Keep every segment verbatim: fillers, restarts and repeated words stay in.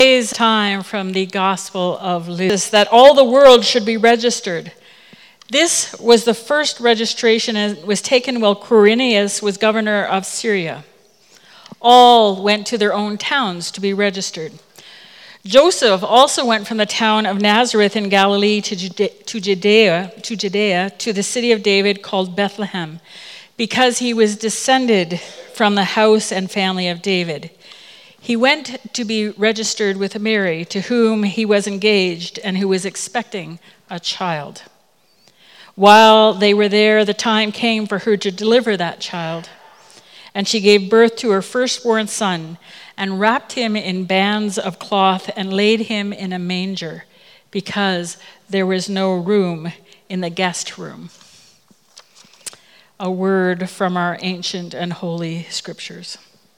Today's time from the Gospel of Luke is that all the world should be registered. This was the first registration and was taken while Quirinius was governor of Syria. All went to their own towns to be registered. Joseph also went from the town of Nazareth in Galilee to Judea, to Judea, to the city of David called Bethlehem, because he was descended from the house and family of David. He went to be registered with Mary, to whom he was engaged and who was expecting a child. While they were there, the time came for her to deliver that child. And she gave birth to her firstborn son and wrapped him in bands of cloth and laid him in a manger because there was no room in the guest room. A word from our ancient and holy scriptures.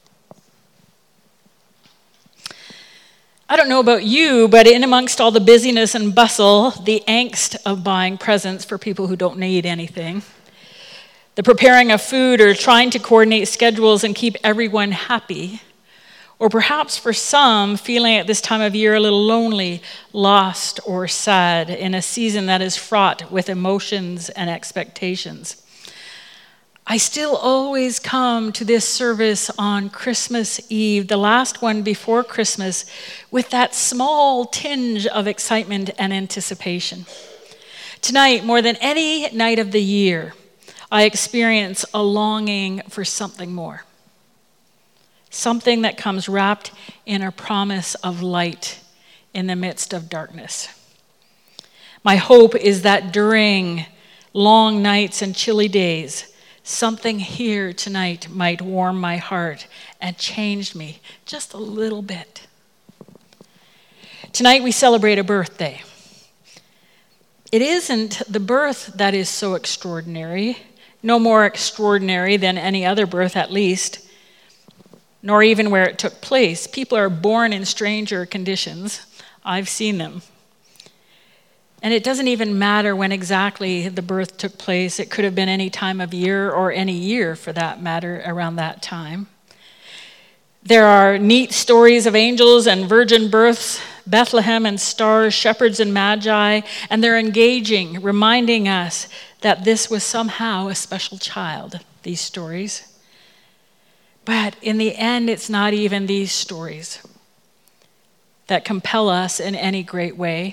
I don't know about you, but in amongst all the busyness and bustle, the angst of buying presents for people who don't need anything, the preparing of food or trying to coordinate schedules and keep everyone happy, or perhaps for some, feeling at this time of year a little lonely, lost, or sad in a season that is fraught with emotions and expectations. I still always come to this service on Christmas Eve, the last one before Christmas, with that small tinge of excitement and anticipation. Tonight, more than any night of the year, I experience a longing for something more. Something that comes wrapped in a promise of light in the midst of darkness. My hope is that during long nights and chilly days, something here tonight might warm my heart and change me just a little bit. Tonight we celebrate a birthday. It isn't the birth that is so extraordinary, no more extraordinary than any other birth at least, nor even where it took place. People are born in stranger conditions. I've seen them. And it doesn't even matter when exactly the birth took place. It could have been any time of year or any year for that matter around that time. There are neat stories of angels and virgin births, Bethlehem and stars, shepherds and magi, and they're engaging, reminding us that this was somehow a special child, these stories. But in the end, it's not even these stories that compel us in any great way.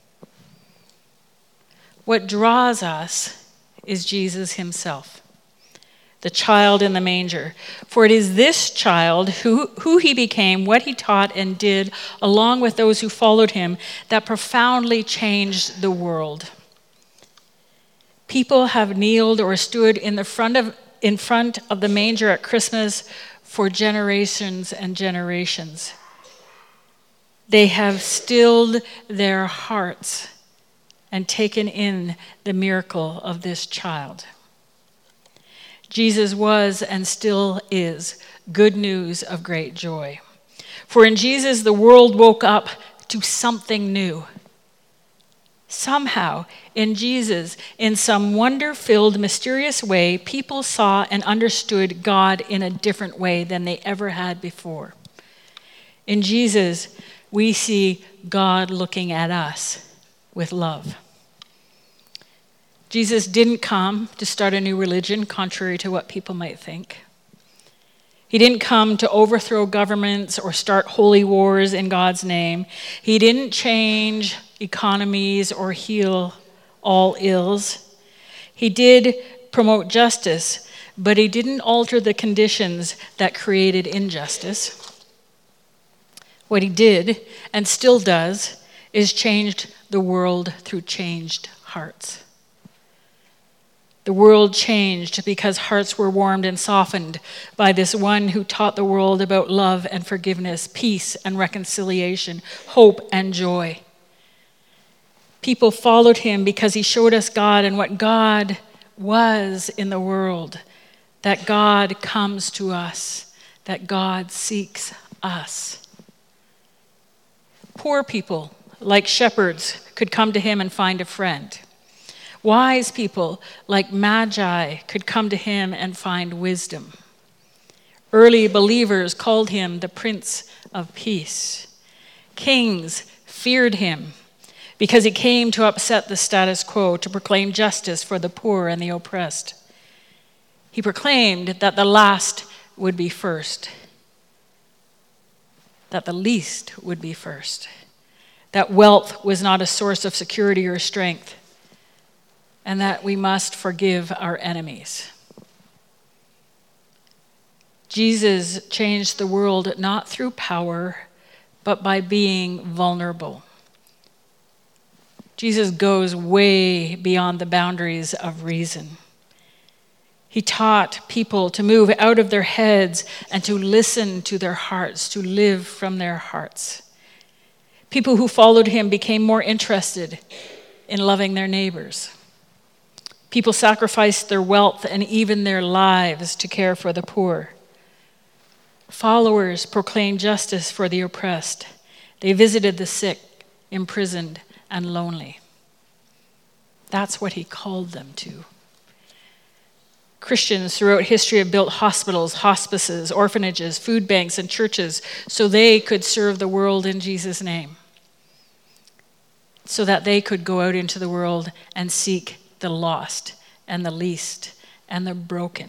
What draws us is Jesus himself, the child in the manger. For it is this child, who, who he became, what he taught and did, along with those who followed him, that profoundly changed the world. People have kneeled or stood in the front of in front of the manger at Christmas for generations and generations. They have stilled their hearts and taken in the miracle of this child. Jesus was and still is good news of great joy. For in Jesus, the world woke up to something new. Somehow, in Jesus, in some wonder-filled, mysterious way, people saw and understood God in a different way than they ever had before. In Jesus, we see God looking at us with love. Jesus didn't come to start a new religion, contrary to what people might think. He didn't come to overthrow governments or start holy wars in God's name. He didn't change economies or heal all ills. He did promote justice, but he didn't alter the conditions that created injustice. What he did, and still does, is changed the world through changed hearts. The world changed because hearts were warmed and softened by this one who taught the world about love and forgiveness, peace and reconciliation, hope and joy. People followed him because he showed us God and what God was in the world, that God comes to us, that God seeks us. Poor people, like shepherds, could come to him and find a friend. Wise people, like magi, could come to him and find wisdom. Early believers called him the Prince of Peace. Kings feared him because he came to upset the status quo, to proclaim justice for the poor and the oppressed. He proclaimed that the last would be first, that the least would be first, that wealth was not a source of security or strength, and that we must forgive our enemies. Jesus changed the world not through power, but by being vulnerable. Jesus goes way beyond the boundaries of reason. He taught people to move out of their heads and to listen to their hearts, to live from their hearts. People who followed him became more interested in loving their neighbors. People sacrificed their wealth and even their lives to care for the poor. Followers proclaimed justice for the oppressed. They visited the sick, imprisoned, and lonely. That's what he called them to. Christians throughout history have built hospitals, hospices, orphanages, food banks, and churches so they could serve the world in Jesus' name, so that they could go out into the world and seek the lost and the least and the broken.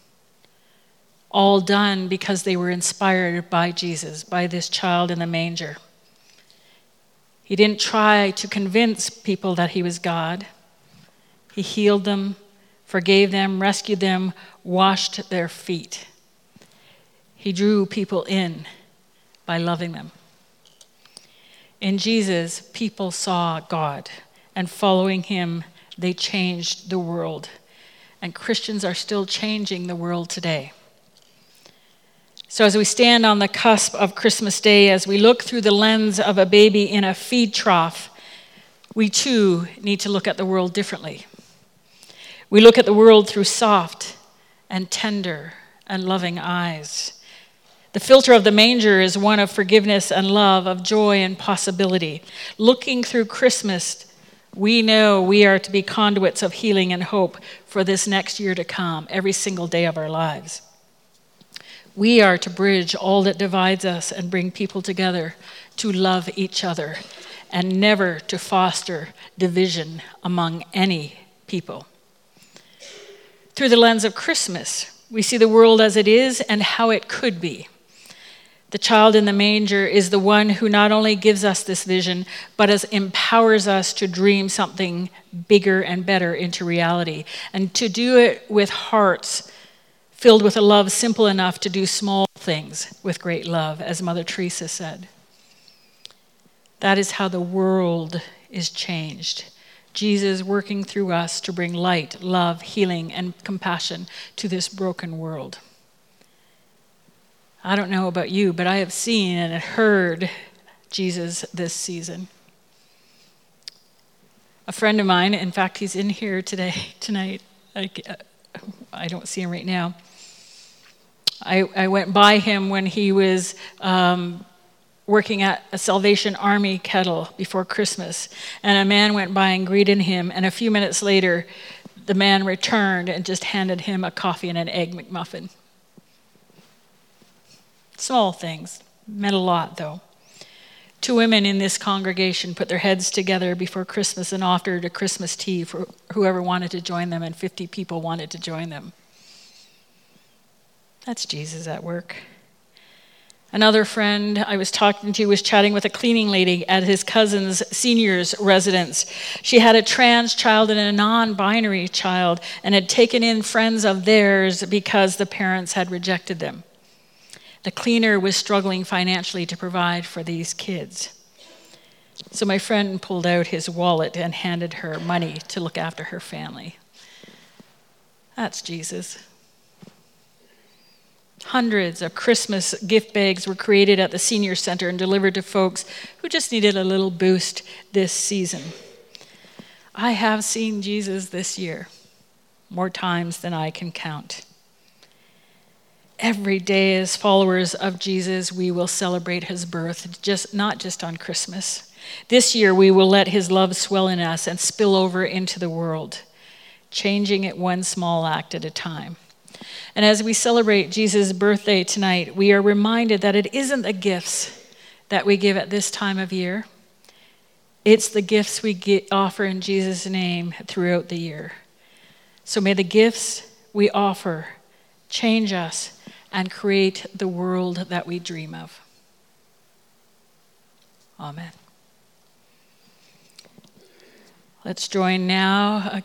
All done because they were inspired by Jesus, by this child in the manger. He didn't try to convince people that he was God. He healed them, forgave them, rescued them, washed their feet. He drew people in by loving them. In Jesus, people saw God, and following him, they changed the world. And Christians are still changing the world today. So as we stand on the cusp of Christmas Day, as we look through the lens of a baby in a feed trough, we too need to look at the world differently. We look at the world through soft and tender and loving eyes. The filter of the manger is one of forgiveness and love, of joy and possibility. Looking through Christmas, we know we are to be conduits of healing and hope for this next year to come, every single day of our lives. We are to bridge all that divides us and bring people together to love each other and never to foster division among any people. Through the lens of Christmas, we see the world as it is and how it could be. The child in the manger is the one who not only gives us this vision, but as empowers us to dream something bigger and better into reality, and to do it with hearts filled with a love simple enough to do small things with great love, as Mother Teresa said. That is how the world is changed. Jesus working through us to bring light, love, healing, and compassion to this broken world. I don't know about you, but I have seen and heard Jesus this season. A friend of mine, in fact, he's in here today, tonight. I, I don't see him right now. I, I went by him when he was um, working at a Salvation Army kettle before Christmas, and a man went by and greeted him, and a few minutes later, the man returned and just handed him a coffee and an egg McMuffin. Small things, meant a lot though. Two women in this congregation put their heads together before Christmas and offered a Christmas tea for whoever wanted to join them, and fifty people wanted to join them. That's Jesus at work. Another friend I was talking to was chatting with a cleaning lady at his cousin's senior's residence. She had a trans child and a non-binary child and had taken in friends of theirs because the parents had rejected them. The cleaner was struggling financially to provide for these kids. So my friend pulled out his wallet and handed her money to look after her family. That's Jesus. Hundreds of Christmas gift bags were created at the senior center and delivered to folks who just needed a little boost this season. I have seen Jesus this year, more times than I can count. Every day as followers of Jesus, we will celebrate his birth, just not just on Christmas. This year, we will let his love swell in us and spill over into the world, changing it one small act at a time. And as we celebrate Jesus' birthday tonight, we are reminded that it isn't the gifts that we give at this time of year. It's the gifts we get, offer in Jesus' name throughout the year. So may the gifts we offer change us and create the world that we dream of. Amen. Let's join now